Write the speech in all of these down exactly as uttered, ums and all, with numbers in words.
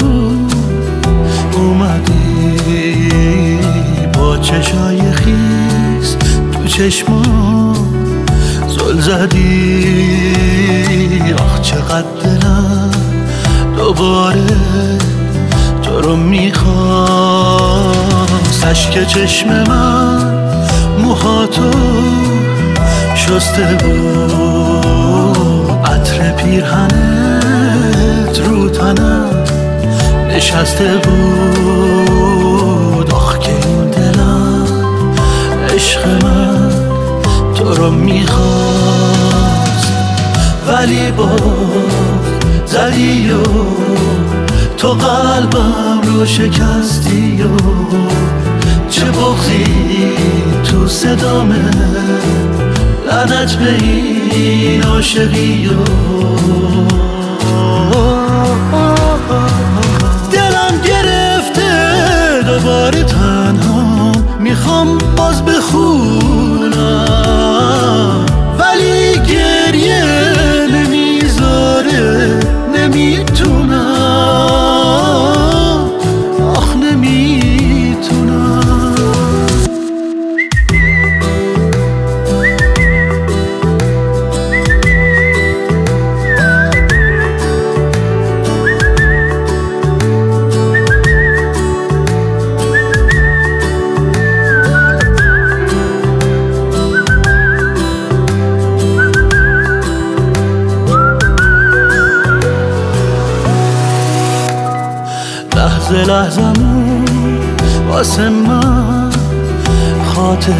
بود اومدی با چشای خیس تو چشما زل زدی. آخ چقدر دلم دوباره تو رو میخواست. اشک چشم من موهاتو شسته بود، عطر پیرهنت رو تنم نشسته بود. آخ که این دلم عشق من تو رو میخواست، ولی باز زدی و تو قلبم رو شکستی و چه بغضی تو صدامه، لعنت به این عاشقی و دلم گرفته دوباره تنها میخوام باز بخونم، ولی گریه نمیذاره نمیتونم. آخ نمیتونم. لحظه لحظمون واسه من خاطر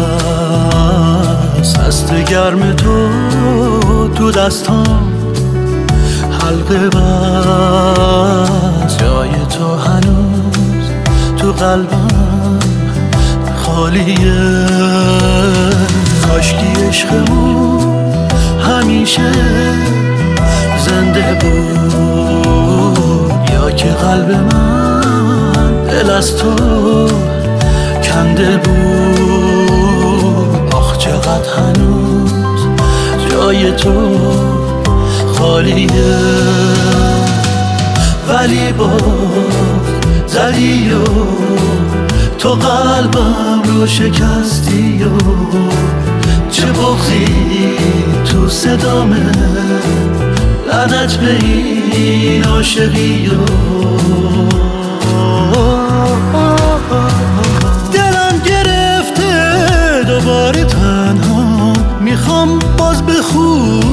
است، دست گرم تو تو دستام حلقه بست. جای تو هنوز تو قلبم خالیه، کاشکی عشقمون همیشه زنده بود، یا که قلب من دل از تو کنده بود. آخ چقدر هنوز جای تو خالیه، ولی باز زدی و تو قلبم رو شکستی و چه بغضی تو صدامه، لعنت به این عاشقی و دلم گرفته دوباره تنها میخوام باز بخون